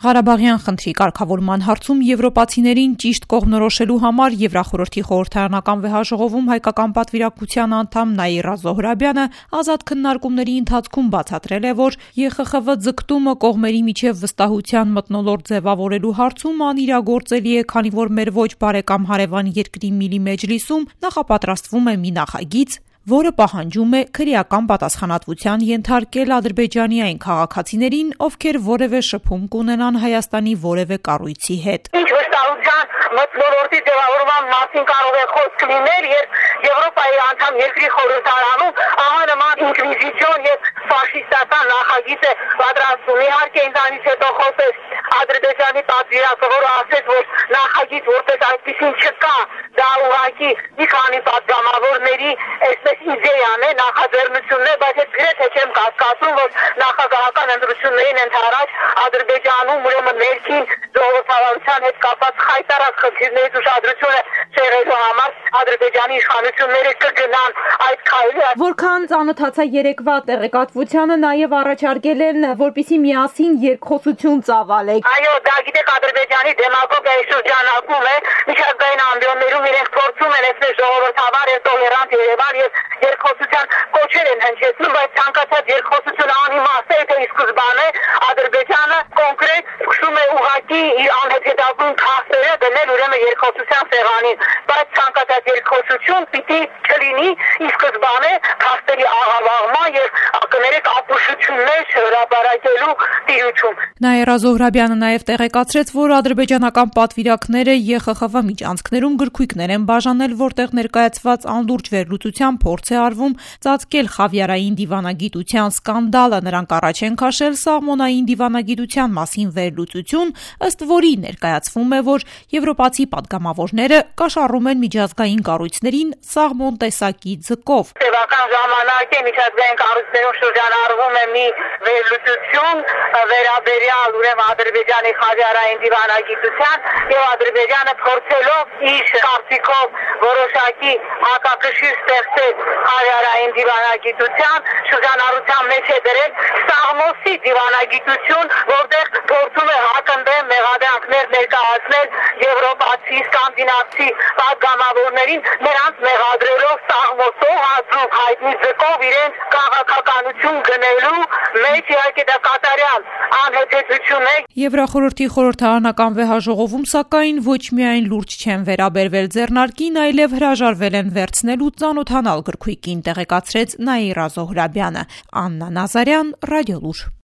Ղարաբաղյան խնդրի կարգավորման հարցում եվրոպացիներին ճիշտ կողմնորոշելու համար Եվրախորհրդի խորհրդարանական վեհաժողովում հայկական պատվիրակության անդամ Նաիրա Զոհրաբյանը ազատ քննարկումների ընթացքում բացատրել է, որ ԵԽԽՎ ձգտումը կողմերի միջև վստահության մթնոլորտ ձևավորելու հարցում անիրագործելի է, քանի որ մեր ոչ բարեկամ հարևան երկրի Միլի Մեջլիսում նախապատրաստվում է մի նախագիծ, որը պահանջում է քրեական պատասխանատվության ենթարկել Ադրբեջանի այն քաղաքացիներին, ովքեր որևէ շփում կունենան Հայաստանի որևէ կառույցի հետ։ Ինչ վստահության մթնոլորտի ձևավորման մասին կարող է խոսք լինել, երբ Եվրոպայի անդամ երկրի խորհրդարանում ահա նման ինկվիզիցիոն եւ ֆաշիստական նախագիծ է պատրաստվում։ Իհարկե ինձանից հետո խոսեց Ադրբեջանի պատվիրակը, որը ասեց, որ նախագիծ որպես այդպեսին չկա, դա ուղղակի մի քանի պատգամավորների այսպես իդեան է, նախաձեռնությունն է, բայց ես գրեթե չեմ կասկածում, որ նախագահական ընտրություններին ընդառաջ Ադրբեջանում ուրեմն ներքին ժողովրդավարության հետ կապված խայտարակ խնդիրներից ուշադրությունը շեղելու համար Ադրբեջանի իշխանությունները կգնան այդ քայլի։ Որքան ծանոթացա երեկվա տեղեկատվությանը, նաև առաջարկել են, որպեսզի միասին երկխոսություն ծավալեք։ Այո, դա գիտեք Ադրբեջանի դեմագոգիայի շրջանակում է, միջազգային ամբիոններում իրենք փորձում են այսպես ժողովրդավար եւ տոլերանտ Երևան եւ երկխոսության կոչեր են հնչեցնում, բայց ցանկացած երկխոսություն անիմաստ է, թե ի սկզբանե Ադրբեջանը կոնկրետ սկսում է ուղղակի իր անհետեթաբուն քարտերը դնել ուրեմն երկխոսության սեղանին, բայց ցանկացած երկխոսություն պիտի չլինի ի սկզբանե քարտերի աղավաղման եւ կներեք ապուշություններ հրապարակելու տիրույթում։ Նաիրա Զոհրաբյանը նաև տեղեկացրեց, որ ադրբեջանական պատվիրակները ԵԽԽՎ միջանցքներում գրքույկներ են բաժանել, որտեղ ներկայացված անլուրջ վերլուծության փորձ է արվում ծածկել խավիարային դիվանագիտության սկանդալը։ Նրանք առաջ են քաշել սաղմոնային դիվանագիտության մասին վերլուծություն, ըստ որի ներկայացվում է, որ եվրոպացի պատգամավորները կաշառում են միջազգային կառույցներին սաղմոն տեսակի ձկով։ Տևական ժամանակ է միջազգային կառույցներում շրջանառվում է մի վերլուծություն վերաբերյալ ուրեմն Ադրբեջանի խավիարային դիվանագիտության եւ Ադրբեջանը փորձելով իր կարծիքով որոշակի հակակշիռ ստեղծել խավիարային դիվանագիտության շրջանառության մեջ է դրել Սաղմոսի դիվանագիտություն, որտեղ փորձում է հակընդդեմ մեղադրանքներ ներկայացնել եվրոպացի, սկանդինավցի պատգամավորներին, նրանց մեղադրելով Սաղմոսով հազուկ հայտնի ձկով իրենց քաղաքականություն գնելու մեջ, իհարկե դա կատարյալ անհեթեթություն է։ Եվրախորհրդի խորհրդարանական վեհաժողովում սակայն ոչ միայն լուրջ չեն վերաբերվել ձեռնարկին, այլև հրաժարվել են վերցնել ու ծանոթանալ գրքույկին, տեղեկացրեց Նաիրա Զոհրաբյանը։ Աննա Նազարյան, Ռադիոլուր։